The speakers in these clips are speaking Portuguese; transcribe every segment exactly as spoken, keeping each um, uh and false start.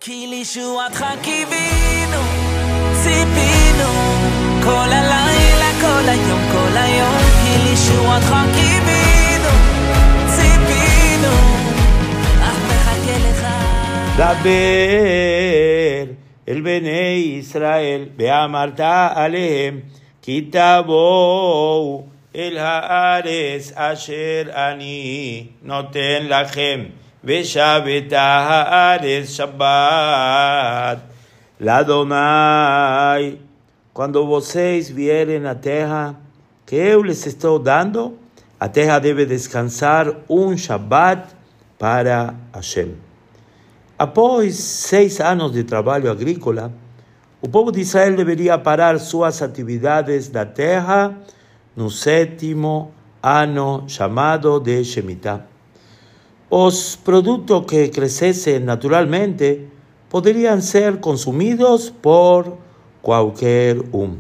כי לישועתך קיווינו, ציפינו, כל הלילה, כל היום, כל היום, כי לישועתך קיווינו, ציפינו, אך מחכה לך. דבר אל בני ישראל, ואמרת עליהם, כי תבואו אל הארץ אשר אני נותן לכם, ושבתה הארץ Shabbat Ladonai. Quando vocês vierem à terra que eu lhes estou dando, a terra deve descansar um Shabbat para Hashem. Após seis anos de trabalho agrícola, o povo de Israel deveria parar suas atividades da terra no sétimo ano chamado de Shemitah. Os produtos que crescessem naturalmente poderiam ser consumidos por qualquer um.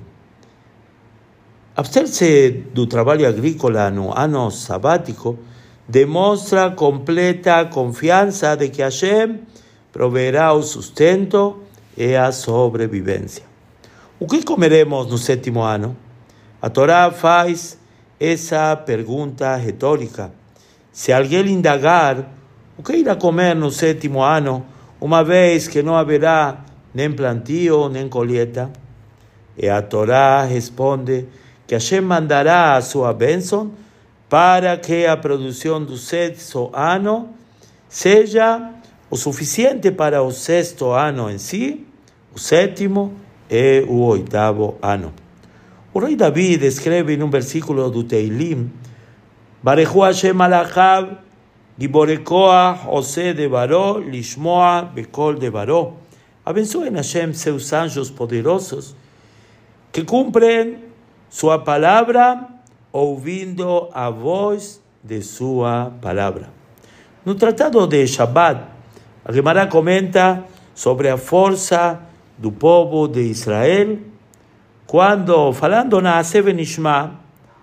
Abster-se do trabalho agrícola no ano sabático demonstra completa confiança de que Hashem proverá o sustento e a sobrevivência. O que comeremos no sétimo ano? A Torá faz essa pergunta retórica. Se alguém indagar, o que irá comer no sétimo ano, uma vez que não haverá nem plantio, nem colheita? E a Torá responde que Hashem mandará a sua bênção para que a produção do sexto ano seja o suficiente para o sexto ano em si, o sétimo e o oitavo ano. O rei Davi escreve num versículo do Teilim: Barechu Hashem alachav, gibore koach, ose devaro, lishmoa bekol devaro. Abençoem Hashem seus anjos poderosos, que cumprem sua palavra, ouvindo a voz de sua palavra. No tratado de Shabbat, a Gemara comenta sobre a força do povo de Israel, quando, falando na Aseh Venishma,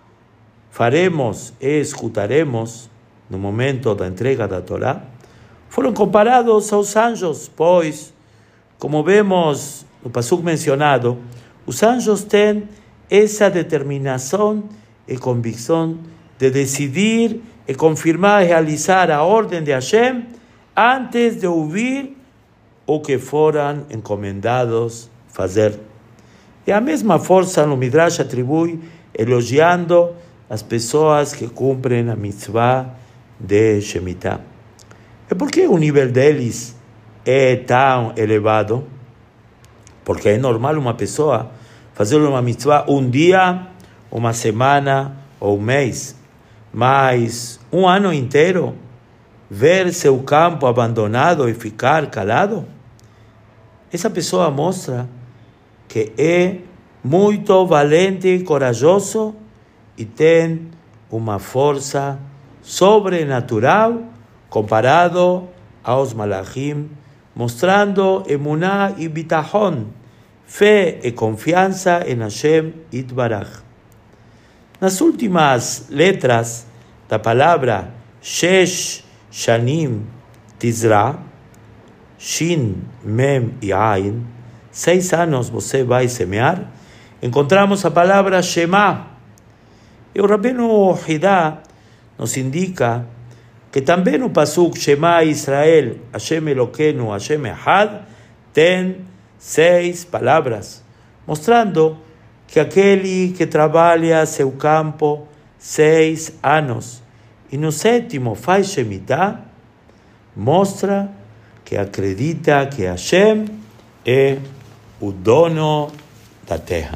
faremos e escutaremos, no momento da entrega da Torá, foram comparados aos anjos, pois, como vemos no pasuk mencionado, os anjos têm essa determinação e convicção de decidir e confirmar e realizar a ordem de Hashem antes de ouvir o que foram encomendados fazer. E a mesma força no Midrash atribui elogiando as pessoas que cumprem a mitzvah de Shemitah. E por que o nível deles é tão elevado? Porque é normal uma pessoa fazer uma mitzvah um dia, uma semana ou um mês, mas um ano inteiro ver seu campo abandonado e ficar calado? Essa pessoa mostra que é muito valente e corajoso e tem uma força sobrenatural comparado aos malachim, mostrando emuná e bitachon, fé e confiança em Hashem Itbarach. Nas últimas letras da palavra Shesh Shanim Tizra, Shin, Mem e Ain, seis anos você vai semear, encontramos a palavra Shema. E o Rabbeinu Hidá nos indica que também no pasuk Shema Israel, Hashem Elokeinu, Hashem Echad, tem seis palavras, mostrando que aquele que trabalha seu campo seis anos e no sétimo faz Shemitah, mostra que acredita que Hashem é o dono da terra.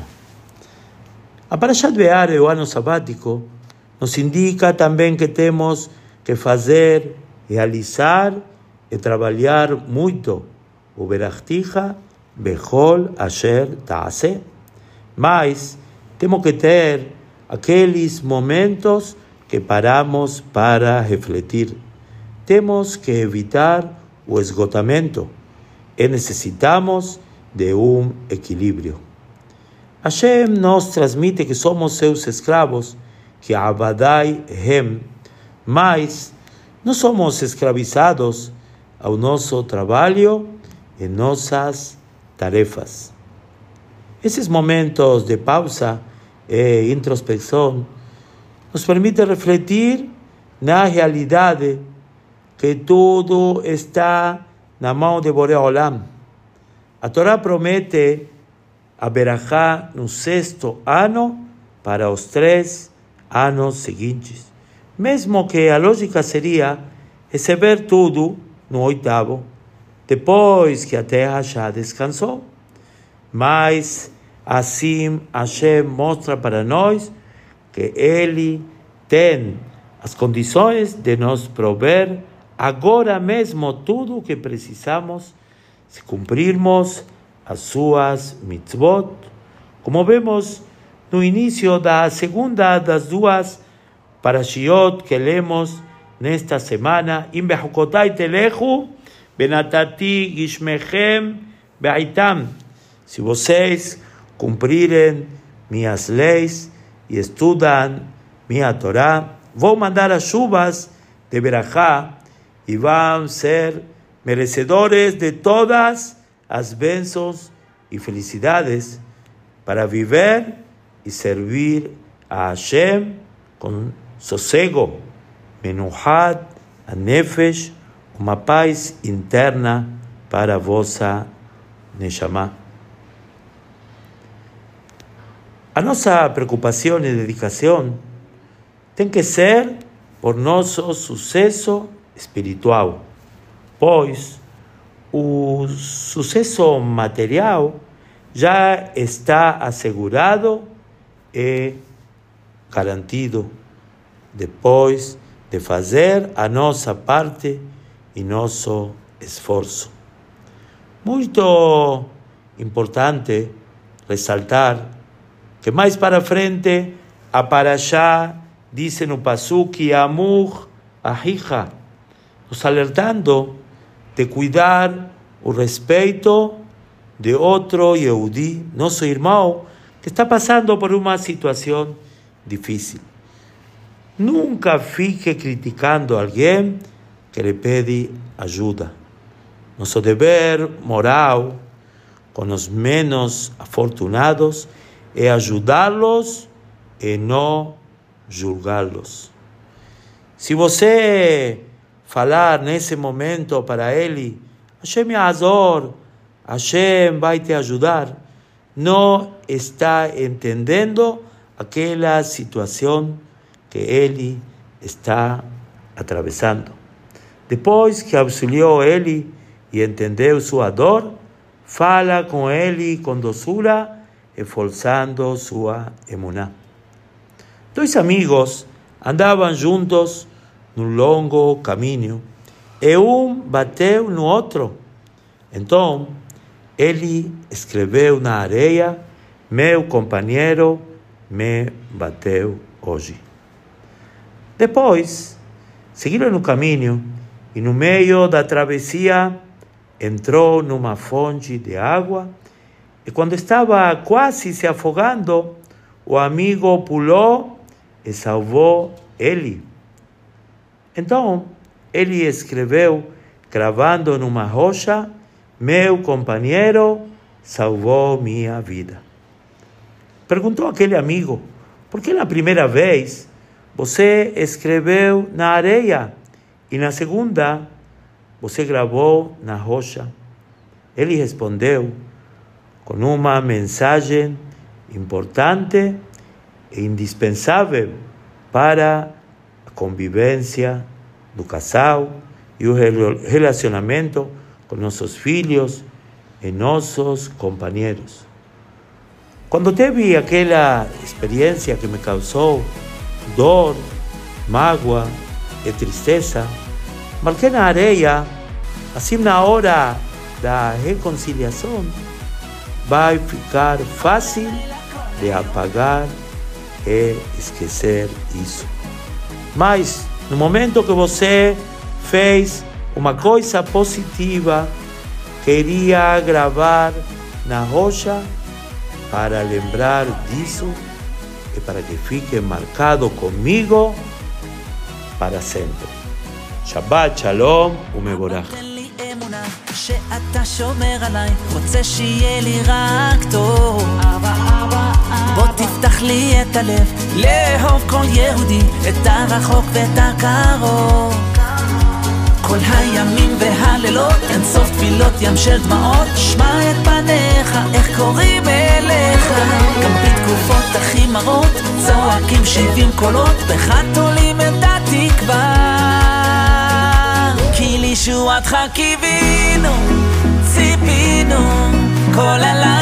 A Parashat Be'ar, o ano sabático, nos indica também que temos que fazer, realizar e trabalhar muito. O Berachticha bechol asher ta'aseh. Mas temos que ter aqueles momentos que paramos para refletir. Temos que evitar o esgotamento e necessitamos de um equilíbrio. Hashem nos transmite que somos seus escravos, que abadai hem, mas não somos escravizados ao nosso trabalho em nossas tarefas. Esses momentos de pausa e introspecção nos permitem refletir na realidade que tudo está na mão de Boré Olam. A Torá promete a Berachá no sexto ano para os três anos seguintes. Mesmo que a lógica seria receber tudo no oitavo, depois que a terra já descansou. Mas assim Hashem mostra para nós que Ele tem as condições de nos prover agora mesmo tudo o que precisamos se cumprirmos as suas mitzvot, como vemos no início da segunda das duas parashiot que lemos nesta semana. Im bechukotai telechu, benatati gishmechem beaitam. Se vocês cumprirem minhas leis e estudam minha Torá, vou mandar as chuvas de Berachá e vão ser merecedores de todas as bênçãos e felicidades para viver e servir a Hashem com sossego, menuhat, a nefesh, uma paz interna para a vossa neshama. A nossa preocupação e dedicação tem que ser por nosso sucesso espiritual, pois o sucesso material já está assegurado e garantido depois de fazer a nossa parte e nosso esforço. Muito importante ressaltar que mais para frente a Parashá diz no Pasuk Amur Ahija, nos alertando de cuidar o respeito de outro Yehudi, nosso irmão, que está passando por uma situação difícil. Nunca fique criticando alguém que lhe pede ajuda. Nosso dever moral com os menos afortunados é ajudá-los e não julgá-los. Se você falar nesse momento para ele, Hashem Yazor, Hashem vai te ajudar, não está entendendo aquela situação que ele está atravessando. Depois que auxiliou ele e entendeu sua dor, fala com ele com doçura, reforçando sua emuná. Dois amigos andavam juntos num longo caminho e um bateu no outro. Então, ele escreveu na areia: meu companheiro me bateu hoje. Depois, seguiram no caminho e no meio da travessia entrou numa fonte de água e quando estava quase se afogando, o amigo pulou e salvou ele. Então, ele escreveu, gravando numa rocha: meu companheiro salvou minha vida. Perguntou aquele amigo: por que na primeira vez você escreveu na areia e na segunda você gravou na rocha? Ele respondeu com uma mensagem importante e indispensável para a convivência do casal e o relacionamento com nossos filhos e nossos companheiros. Quando teve aquela experiência que me causou dor, mágoa e tristeza, marquei na areia, assim na hora da reconciliação, vai ficar fácil de apagar e esquecer isso. Mas no momento que você fez uma coisa positiva, queria gravar na rocha para lembrar disso e para que fique marcado comigo para sempre. Shabbat Shalom umevorach. שאתה שומר עליי, רוצה שיהיה לי רק טוב. אבא, אבא, אבא, בוא תפתח לי את הלב, לאהוב כל יהודי, את הרחוק ואת הקרוב. כל הימים והלילות, אין סוף תפילות, ים של דמעות, שמע את פניך, איך קוראים אליך. גם בתקופות הכי מרות, צועקים שבעים קולות, בך תולים את התקווה. כי לישועתך קיווינו, ציפינו, כל הלילה